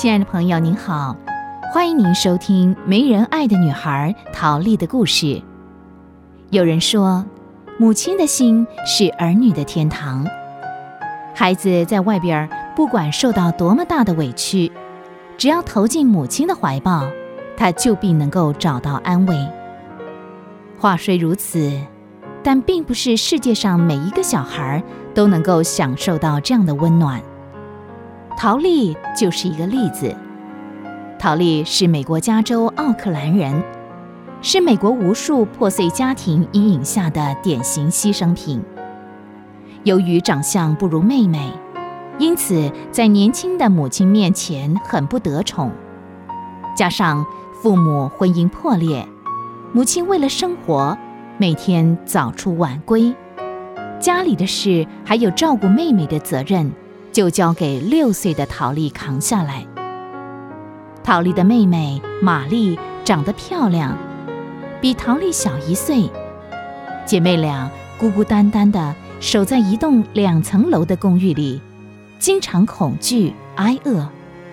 亲爱的朋友您好，欢迎您收听没人爱的女孩陶丽的故事。有人说，母亲的心是儿女的天堂。孩子在外边不管受到多么大的委屈，只要投进母亲的怀抱，他就必能够找到安慰。话虽如此，但并不是世界上每一个小孩都能够享受到这样的温暖。陶丽就是一个例子。陶丽是美国加州奥克兰人，是美国无数破碎家庭阴影下的典型牺牲品。由于长相不如妹妹，因此在年轻的母亲面前很不得宠。加上父母婚姻破裂，母亲为了生活，每天早出晚归，家里的事还有照顾妹妹的责任，就交给6岁的陶丽扛下来。陶丽的妹妹玛丽长得漂亮，比陶丽小1岁。姐妹俩孤孤单单地守在一栋2层楼的公寓里，经常恐惧挨饿。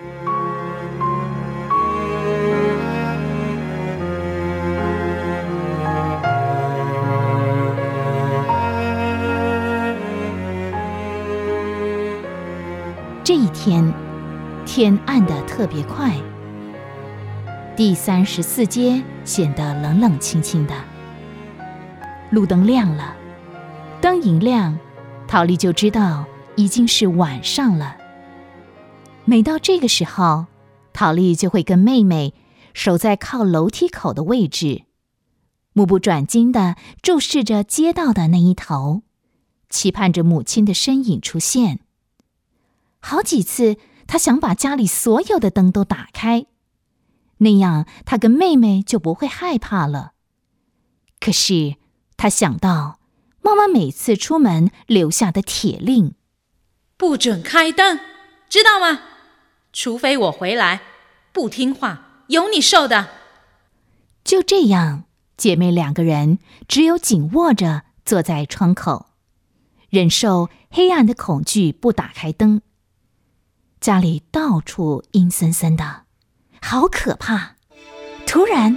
这一天，天暗得特别快，第34街显得冷冷清清的。路灯亮了，灯一亮，陶丽就知道已经是晚上了。每到这个时候，陶丽就会跟妹妹守在靠楼梯口的位置，目不转睛地注视着街道的那一头，期盼着母亲的身影出现。好几次，她想把家里所有的灯都打开，那样她跟妹妹就不会害怕了。可是她想到妈妈每次出门留下的铁令： 不准开灯，知道吗？除非我回来，不听话，有你受的。 就这样，姐妹2个人只有紧握着坐在窗口，忍受黑暗的恐惧，不打开灯。家里到处阴森森的，好可怕。突然，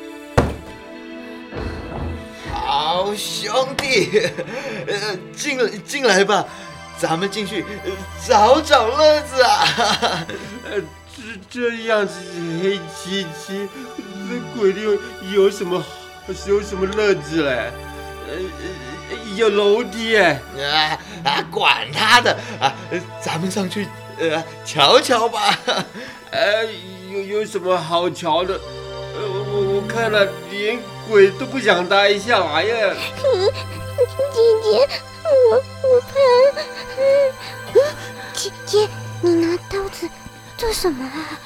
好兄弟，进来吧，咱们进去找乐子啊！ 这样子黑漆漆，这鬼里有什么乐子嘞？有楼梯哎！ 管他的啊，咱们上去瞧瞧吧。 有什么好瞧的？我看了连鬼都不想待下来呀。 姐姐，我怕。姐，你拿刀子做什么啊？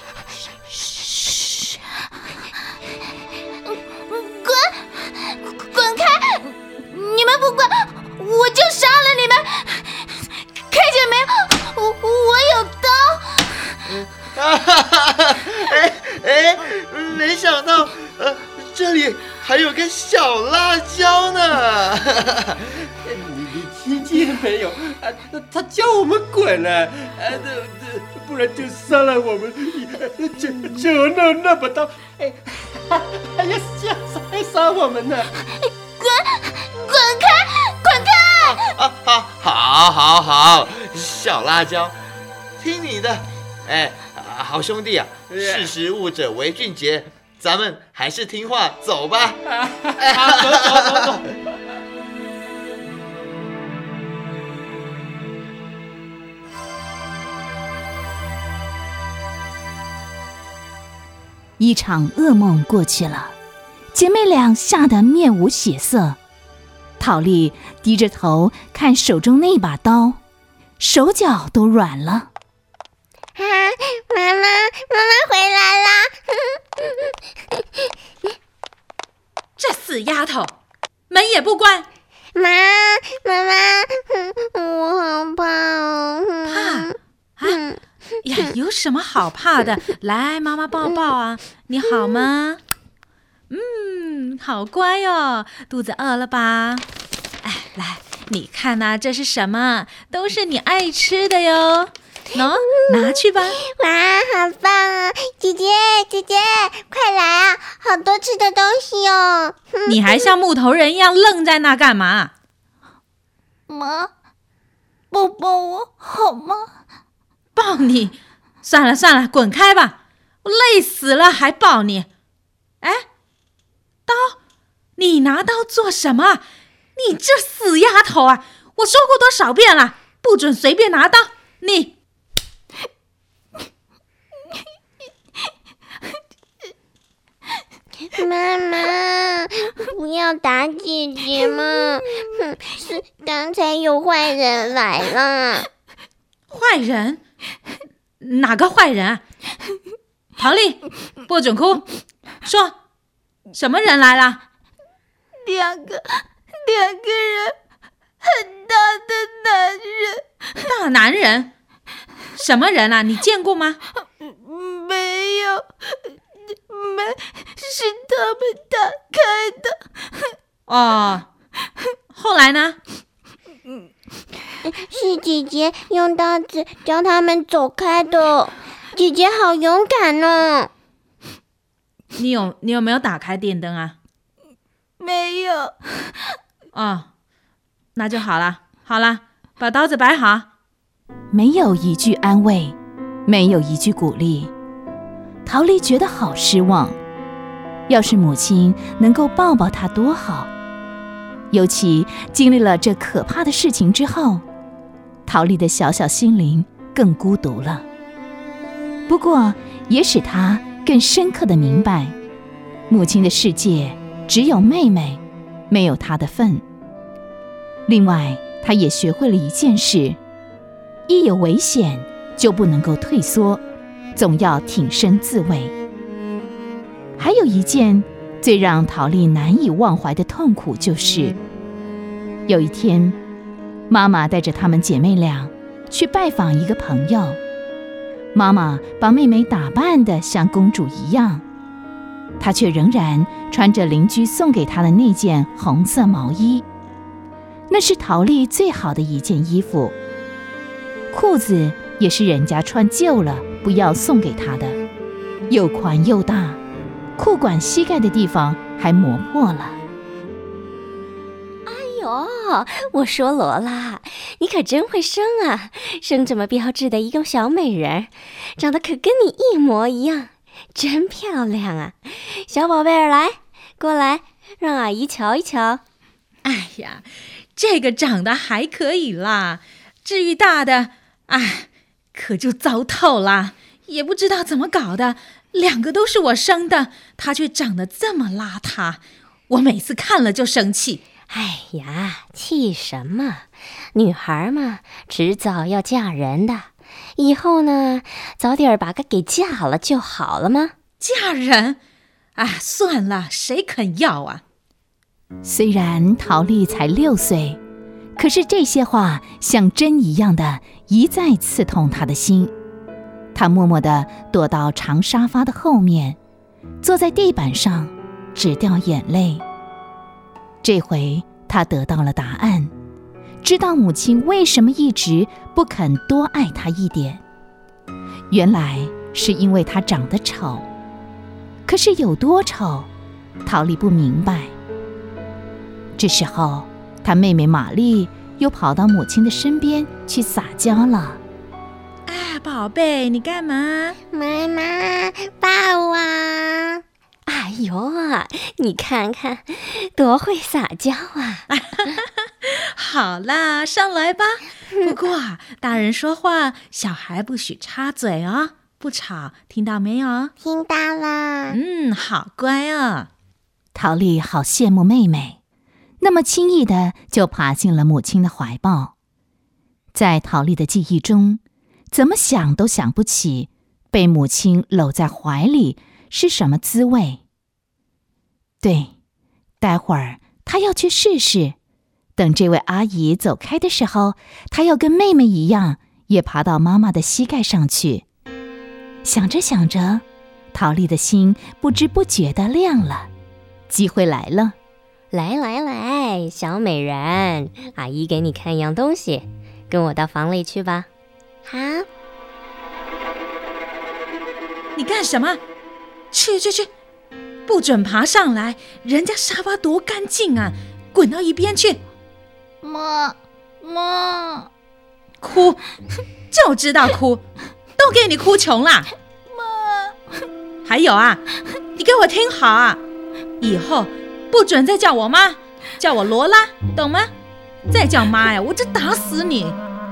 嘘！滚开！你们不滚，我就杀了你们！看见没有？我有刀！ 没想到这里还有个小辣椒呢！ 你听见没有？他叫我们滚了，不然就杀了我们，就那么刀，还要杀我们呢！ 滚开！ 好，小辣椒，听你的。好兄弟啊，识时务者为俊杰，咱们还是听话走吧。走。 一场噩梦过去了，姐妹俩吓得面无血色。陶丽低着头看手中那把刀，手脚都软了。 妈妈回来啦！ 这死丫头，门也不关。 妈妈，我好怕哦。 怕？呀，有什么好怕的？来，妈妈抱抱啊！你好吗？好乖哦，肚子饿了吧？来，你看啊，这是什么？都是你爱吃的哟。 喏，拿去吧。 哇，好棒啊！姐姐，快来啊！好多吃的东西哦。 你还像木头人一样愣在那干嘛？ 妈，抱抱我好吗？ 抱你？算了，滚开吧！我累死了还抱你？哎，刀，你拿刀做什么？你这死丫头啊！我说过多少遍了，不准随便拿刀！你妈妈，不要打姐姐嘛！是刚才有坏人来了。 坏人？哪个坏人啊？陶丽，不准哭！说，什么人来了？ 两个人，很大的男人。 大男人？什么人啊？你见过吗？ 没有，门是他们打开的。 哦，后来呢？ 是姐姐用刀子叫他们走开的。姐姐好勇敢哦。 你有没有打开电灯啊？ 没有。 哦，那就好了，把刀子摆好。 没有一句安慰，没有一句鼓励，陶丽觉得好失望。要是母亲能够抱抱她多好。尤其经历了这可怕的事情之后，陶丽的小小心灵更孤独了。不过也使她更深刻地明白，母亲的世界只有妹妹，没有她的份。另外，她也学会了一件事，一有危险就不能够退缩，总要挺身自卫。还有一件最让陶丽难以忘怀的痛苦，就是有一天，妈妈带着她们姐妹俩去拜访一个朋友。妈妈把妹妹打扮得像公主一样，她却仍然穿着邻居送给她的那件红色毛衣。那是陶丽最好的一件衣服，裤子也是人家穿旧了不要送给她的，又宽又大，裤管膝盖的地方还磨破了。 哟，我说罗拉，你可真会生啊！生这么标致的一个小美人，长得可跟你一模一样，真漂亮啊！小宝贝儿，来，过来，让阿姨瞧一瞧。 哎呀，这个长得还可以啦，至于大的，哎，可就糟透了，也不知道怎么搞的，2个都是我生的，她却长得这么邋遢，我每次看了就生气。 哎呀，气什么？女孩嘛，迟早要嫁人的，以后呢，早点把她给嫁了就好了吗？ 嫁人？啊，算了，谁肯要啊？ 虽然陶丽才6岁，可是这些话像针一样的一再刺痛她的心。她默默地躲到长沙发的后面，坐在地板上，直掉眼泪。这回他得到了答案，知道母亲为什么一直不肯多爱他一点。原来是因为他长得丑，可是有多丑，陶丽不明白。这时候，他妹妹玛丽又跑到母亲的身边去撒娇了。 啊，宝贝，你干嘛？ 妈妈，抱我。 哎呦啊，你看看，多会撒娇啊！ 好啦，上来吧。不过大人说话，小孩不许插嘴哦，不吵，听到没有？ 听到了。 好乖哦。 陶丽好羡慕妹妹，那么轻易的就爬进了母亲的怀抱。在陶丽的记忆中，怎么想都想不起被母亲搂在怀里是什么滋味。对，待会儿他要去试试，等这位阿姨走开的时候，他要跟妹妹一样，也爬到妈妈的膝盖上去。想着想着，陶丽的心不知不觉地亮了，机会来了。 来，小美人，阿姨给你看样东西，跟我到房里去吧。 好。 干什么？去，不准爬上来，人家沙发多干净啊，滚到一边去。 妈， 哭，就知道哭，都给你哭穷啦。 妈， 还有啊，你给我听好啊，以后不准再叫我妈，叫我罗拉，懂吗？再叫妈呀，我这打死你！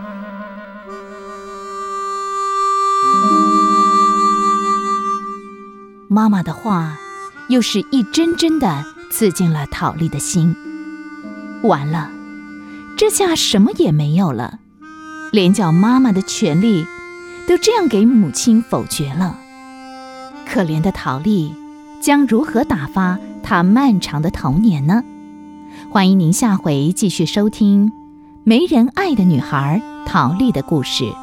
妈妈的话又是一针针地刺进了陶丽的心。完了，这下什么也没有了，连叫妈妈的权利都这样给母亲否决了。可怜的陶丽将如何打发她漫长的童年呢？欢迎您下回继续收听《没人爱的女孩》陶丽的故事。